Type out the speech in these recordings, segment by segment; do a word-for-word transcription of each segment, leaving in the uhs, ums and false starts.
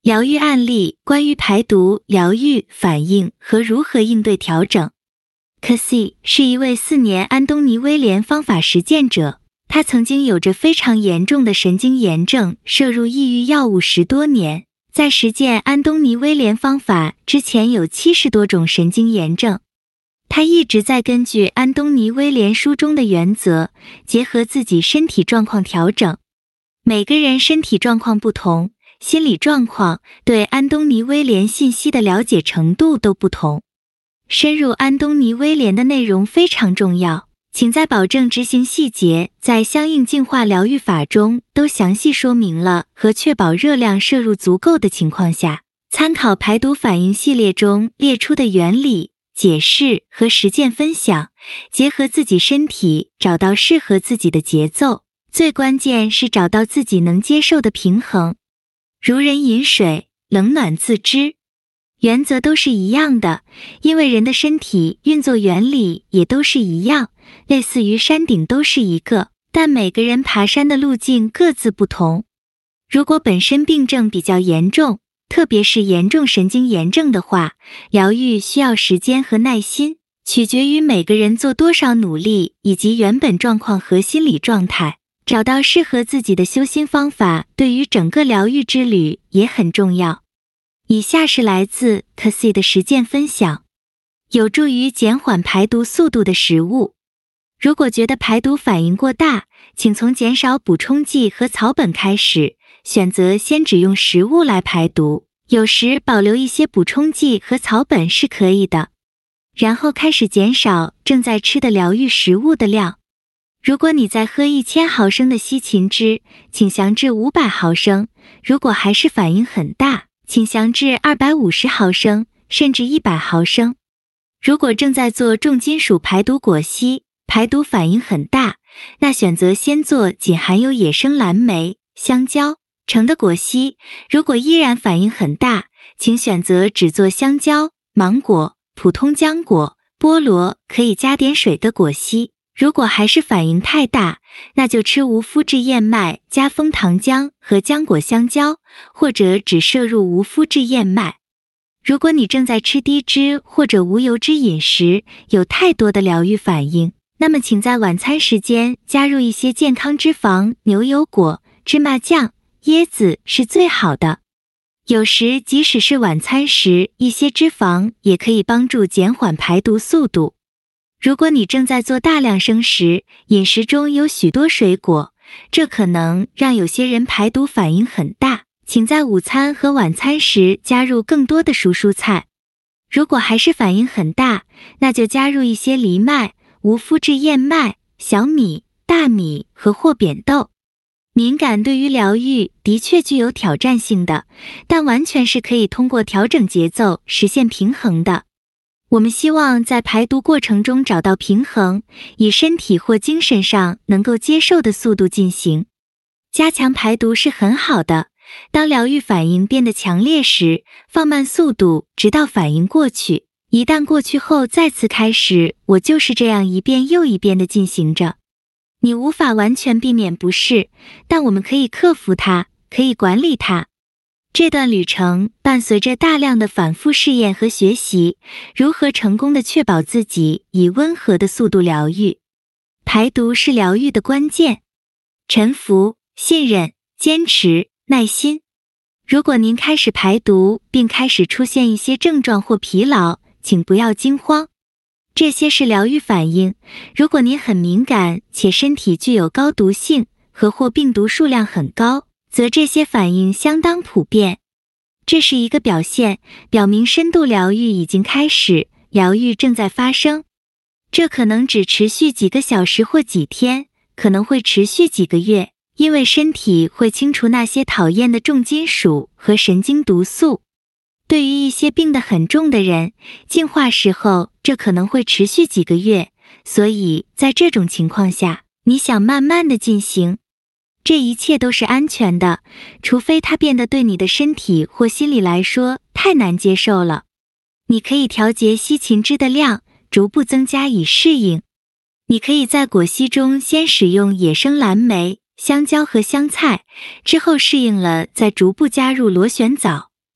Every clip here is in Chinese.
疗愈案例：关于排毒、疗愈、反应和如何应对调整。Cassie 是一位四年安东尼威廉方法实践者，他曾经有着非常严重的神经炎症，摄入抑郁药物十多年。在实践安东尼威廉方法之前，有七十多种神经炎症。他一直在根据安东尼威廉书中的原则，结合自己身体状况调整。每个人身体状况不同，心理状况对安东尼威廉信息的了解程度都不同。深入安东尼威廉的内容非常重要，请在保证执行细节在相应净化疗愈法中都详细说明了和确保热量摄入足够的情况下，参考排毒反应系列中列出的原理、解释和实践分享，结合自己身体找到适合自己的节奏，最关键是找到自己能接受的平衡。如人饮水，冷暖自知。原则都是一样的，因为人的身体运作原理也都是一样，类似于山顶都是一个，但每个人爬山的路径各自不同。如果本身病症比较严重，特别是严重神经炎症的话，疗愈需要时间和耐心，取决于每个人做多少努力以及原本状况和心理状态。找到适合自己的修心方法，对于整个疗愈之旅也很重要。以下是来自 Cassie 的实践分享：有助于减缓排毒速度的食物。如果觉得排毒反应过大，请从减少补充剂和草本开始，选择先只用食物来排毒，有时保留一些补充剂和草本是可以的。然后开始减少正在吃的疗愈食物的量。如果你在喝一千毫升的西芹汁，请降至五百毫升，如果还是反应很大，请降至二百五十毫升，甚至一百毫升。如果正在做重金属排毒果昔，排毒反应很大，那选择先做仅含有野生蓝莓、香蕉、橙的果昔。如果依然反应很大，请选择只做香蕉、芒果、普通浆果、菠萝，可以加点水的果昔。如果还是反应太大，那就吃无麸质燕麦加枫糖浆和浆果香蕉，或者只摄入无麸质燕麦。如果你正在吃低脂或者无油脂饮食，有太多的疗愈反应，那么请在晚餐时间加入一些健康脂肪，牛油果、芝麻酱、椰子是最好的。有时即使是晚餐时，一些脂肪也可以帮助减缓排毒速度。如果你正在做大量生食，饮食中有许多水果，这可能让有些人排毒反应很大，请在午餐和晚餐时加入更多的熟蔬菜。如果还是反应很大，那就加入一些藜麦、无麸质燕麦、小米、大米和或扁豆。敏感对于疗愈的确具有挑战性的，但完全是可以通过调整节奏实现平衡的。我们希望在排毒过程中找到平衡，以身体或精神上能够接受的速度进行。加强排毒是很好的，当疗愈反应变得强烈时，放慢速度直到反应过去，一旦过去后再次开始，我就是这样一遍又一遍地进行着。你无法完全避免不适，但我们可以克服它，可以管理它。这段旅程伴随着大量的反复试验和学习，如何成功地确保自己以温和的速度疗愈。排毒是疗愈的关键。臣服、信任、坚持、耐心。如果您开始排毒并开始出现一些症状或疲劳，请不要惊慌。这些是疗愈反应。如果您很敏感且身体具有高毒性和或病毒数量很高，则这些反应相当普遍。这是一个表现，表明深度疗愈已经开始，疗愈正在发生。这可能只持续几个小时或几天，可能会持续几个月，因为身体会清除那些讨厌的重金属和神经毒素。对于一些病得很重的人，净化时候这可能会持续几个月，所以在这种情况下，你想慢慢的进行。这一切都是安全的，除非它变得对你的身体或心理来说太难接受了。你可以调节西芹汁的量，逐步增加以适应。你可以在果昔中先使用野生蓝莓、香蕉和香菜，之后适应了再逐步加入螺旋藻、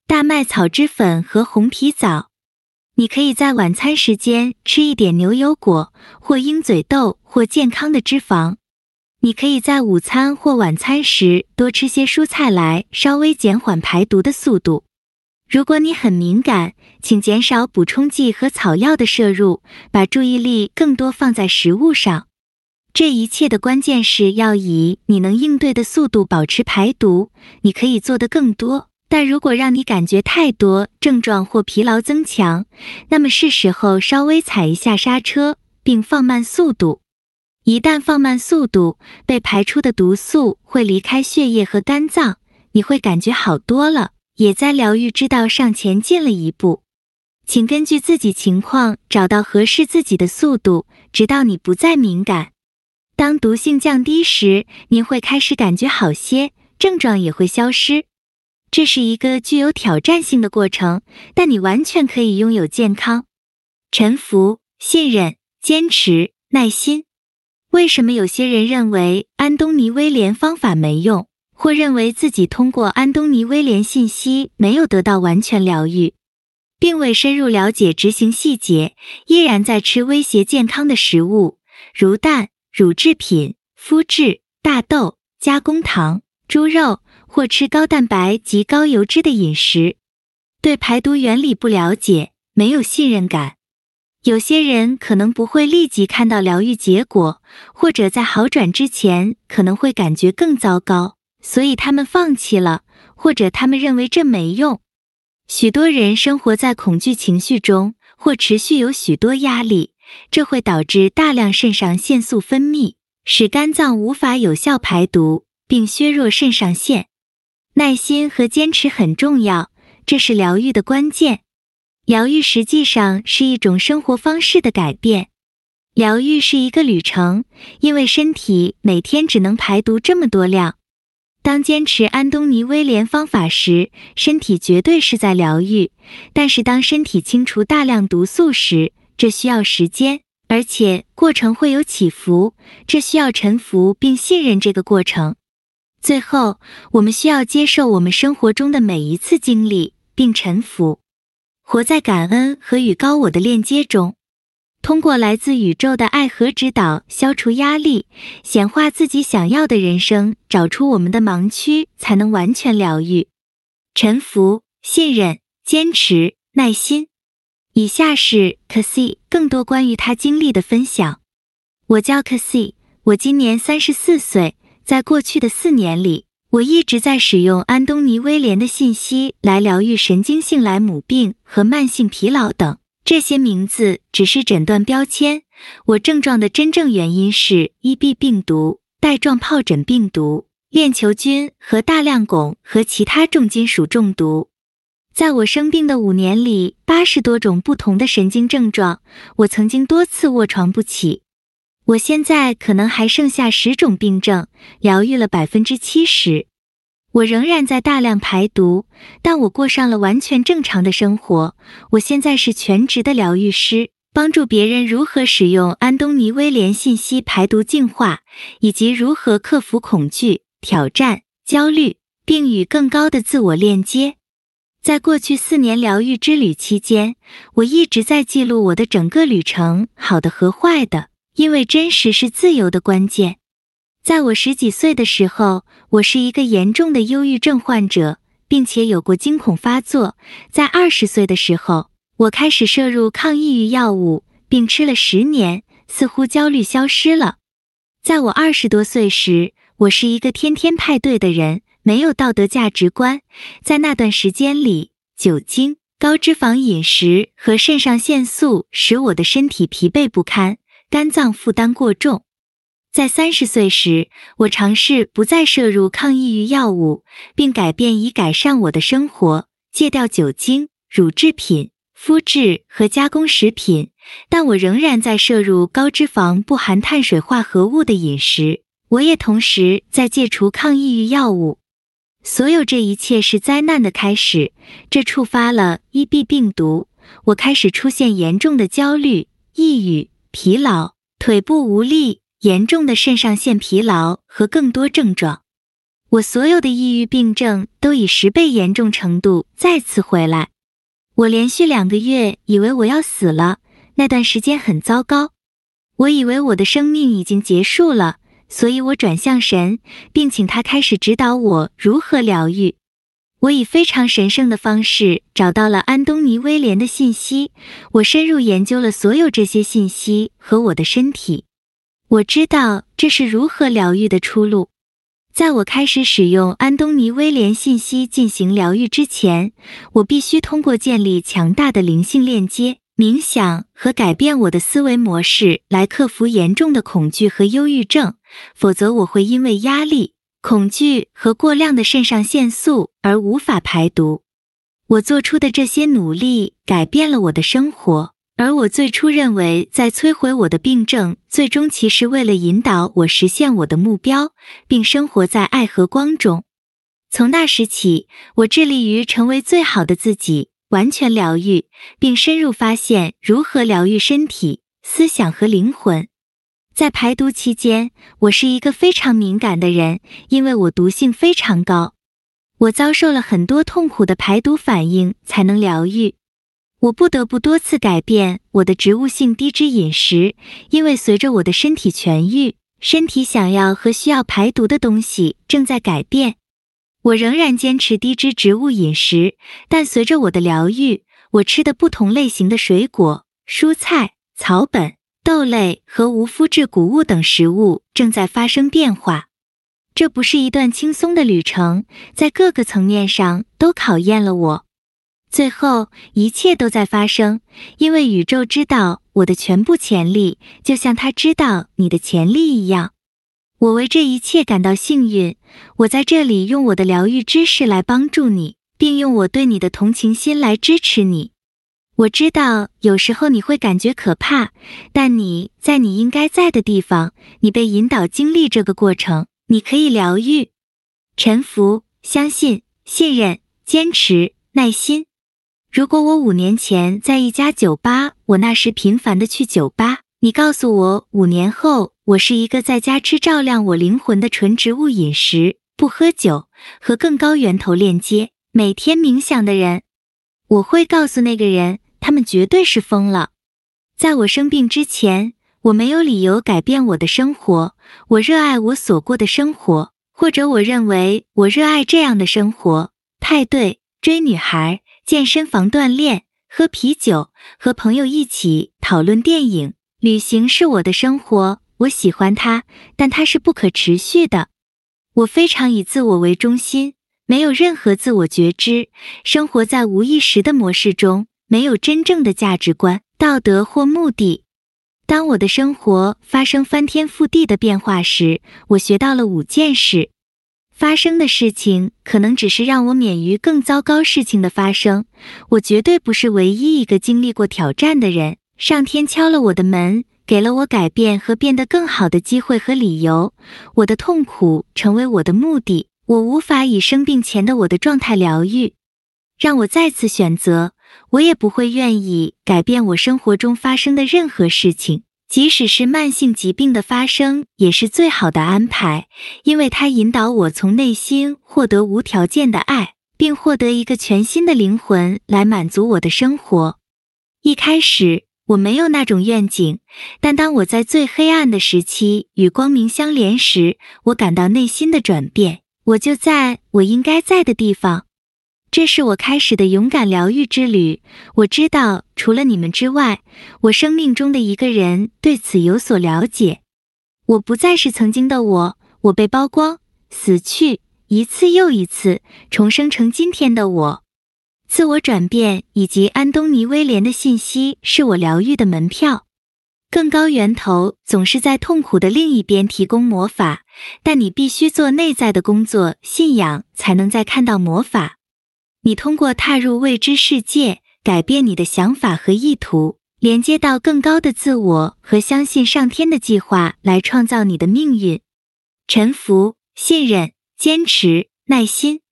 大麦草汁粉和红皮枣。你可以在晚餐时间吃一点牛油果或鹰嘴豆或健康的脂肪。你可以在午餐或晚餐时多吃些蔬菜来稍微减缓排毒的速度。如果你很敏感，请减少补充剂和草药的摄入，把注意力更多放在食物上。这一切的关键是要以你能应对的速度保持排毒。你可以做得更多，但如果让你感觉太多症状或疲劳增强，那么是时候稍微踩一下刹车，并放慢速度。一旦放慢速度，被排出的毒素会离开血液和肝脏，你会感觉好多了，也在疗愈之道上前进了一步。请根据自己情况找到合适自己的速度，直到你不再敏感。当毒性降低时，您会开始感觉好些，症状也会消失。这是一个具有挑战性的过程，但你完全可以拥有健康。臣服、信任、坚持、耐心。为什么有些人认为安东尼威廉方法没用，或认为自己通过安东尼威廉信息没有得到完全疗愈，并未深入了解执行细节，依然在吃威胁健康的食物，如蛋、乳制品、麸质、大豆、加工糖、猪肉，或吃高蛋白及高油脂的饮食。对排毒原理不了解，没有信任感。有些人可能不会立即看到疗愈结果，或者在好转之前可能会感觉更糟糕，所以他们放弃了，或者他们认为这没用。许多人生活在恐惧情绪中，或持续有许多压力，这会导致大量肾上腺素分泌，使肝脏无法有效排毒，并削弱肾上腺。耐心和坚持很重要，这是疗愈的关键。疗愈实际上是一种生活方式的改变。疗愈是一个旅程，因为身体每天只能排毒这么多量。当坚持安东尼威廉方法时，身体绝对是在疗愈，但是当身体清除大量毒素时，这需要时间，而且过程会有起伏，这需要臣服并信任这个过程。最后，我们需要接受我们生活中的每一次经历，并臣服。活在感恩和与高我的链接中，通过来自宇宙的爱和指导消除压力，显化自己想要的人生，找出我们的盲区，才能完全疗愈。臣服、信任、坚持、耐心。以下是 Cassie 更多关于她经历的分享。我叫 Cassie， 我今年三十四岁，在过去的四年里，我一直在使用安东尼威廉的信息来疗愈神经性莱姆病和慢性疲劳等。这些名字只是诊断标签，我症状的真正原因是 E B 病毒、带状疱疹病毒、链球菌和大量汞和其他重金属中毒。在我生病的五年里，八十多种不同的神经症状，我曾经多次卧床不起。我现在可能还剩下十种病症，疗愈了 百分之七十。 我仍然在大量排毒，但我过上了完全正常的生活。我现在是全职的疗愈师，帮助别人如何使用安东尼威廉信息排毒净化，以及如何克服恐惧、挑战、焦虑，并与更高的自我链接。在过去四年疗愈之旅期间，我一直在记录我的整个旅程，好的和坏的，因为真实是自由的关键。在我十几岁的时候，我是一个严重的忧郁症患者，并且有过惊恐发作。在二十岁的时候，我开始摄入抗抑郁药物，并吃了十年，似乎焦虑消失了。在我二十多岁时，我是一个天天派对的人，没有道德价值观。在那段时间里，酒精、高脂肪饮食和肾上腺素使我的身体疲惫不堪，肝脏负担过重。在三十岁时，我尝试不再摄入抗抑郁药物，并改变以改善我的生活，戒掉酒精、乳制品、麸质和加工食品，但我仍然在摄入高脂肪不含碳水化合物的饮食。我也同时在戒除抗抑郁药物。所有这一切是灾难的开始，这触发了 E B 病毒，我开始出现严重的焦虑、抑郁、疲劳、腿部无力、严重的肾上腺疲劳和更多症状。 我所有的抑郁病症都以十倍严重程度再次回来。我连续两个月以为我要死了，那段时间很糟糕。我以为我的生命已经结束了，所以我转向神，并请他开始指导我如何疗愈。我以非常神圣的方式找到了安东尼·威廉的信息，我深入研究了所有这些信息和我的身体。我知道这是如何疗愈的出路。在我开始使用安东尼·威廉信息进行疗愈之前，我必须通过建立强大的灵性链接、冥想和改变我的思维模式来克服严重的恐惧和忧郁症，否则我会因为压力、恐惧和过量的肾上腺素而无法排毒。我做出的这些努力改变了我的生活，而我最初认为在摧毁我的病症，最终其实为了引导我实现我的目标，并生活在爱和光中。从那时起，我致力于成为最好的自己，完全疗愈，并深入发现如何疗愈身体、思想和灵魂。在排毒期间，我是一个非常敏感的人，因为我毒性非常高。我遭受了很多痛苦的排毒反应才能疗愈。我不得不多次改变我的植物性低脂饮食，因为随着我的身体痊愈，身体想要和需要排毒的东西正在改变。我仍然坚持低脂植物饮食，但随着我的疗愈，我吃的不同类型的水果、蔬菜、草本、豆类和无麸质谷物等食物正在发生变化。这不是一段轻松的旅程，在各个层面上都考验了我。最后，一切都在发生，因为宇宙知道我的全部潜力，就像它知道你的潜力一样。我为这一切感到幸运，我在这里用我的疗愈知识来帮助你，并用我对你的同情心来支持你。我知道有时候你会感觉可怕，但你在你应该在的地方，你被引导经历这个过程，你可以疗愈。臣服、相信、信任、坚持、耐心。如果我五年前在一家酒吧，我那时频繁地去酒吧，你告诉我五年后我是一个在家吃照亮我灵魂的纯植物饮食、不喝酒和更高源头链接、每天冥想的人，我会告诉那个人，他们绝对是疯了。在我生病之前，我没有理由改变我的生活，我热爱我所过的生活，或者我认为我热爱这样的生活：派对、追女孩、健身房锻炼、喝啤酒、和朋友一起讨论电影。旅行是我的生活，我喜欢它，但它是不可持续的。我非常以自我为中心，没有任何自我觉知，生活在无意识的模式中，没有真正的价值观、道德或目的。当我的生活发生翻天覆地的变化时，我学到了五件事。发生的事情可能只是让我免于更糟糕事情的发生，我绝对不是唯一一个经历过挑战的人。上天敲了我的门，给了我改变和变得更好的机会和理由。我的痛苦成为我的目的，我无法以生病前的我的状态疗愈。让我再次选择，我也不会愿意改变我生活中发生的任何事情，即使是慢性疾病的发生也是最好的安排，因为它引导我从内心获得无条件的爱，并获得一个全新的灵魂来满足我的生活。一开始我没有那种愿景，但当我在最黑暗的时期与光明相连时，我感到内心的转变，我就在我应该在的地方。这是我开始的勇敢疗愈之旅。我知道，除了你们之外，我生命中的一个人对此有所了解。我不再是曾经的我，我被曝光、死去，一次又一次，重生成今天的我。自我转变以及安东尼·威廉的信息是我疗愈的门票。更高源头总是在痛苦的另一边提供魔法，但你必须做内在的工作，信仰才能再看到魔法。你通过踏入未知世界，改变你的想法和意图，连接到更高的自我和相信上天的计划来创造你的命运。臣服、信任、坚持、耐心。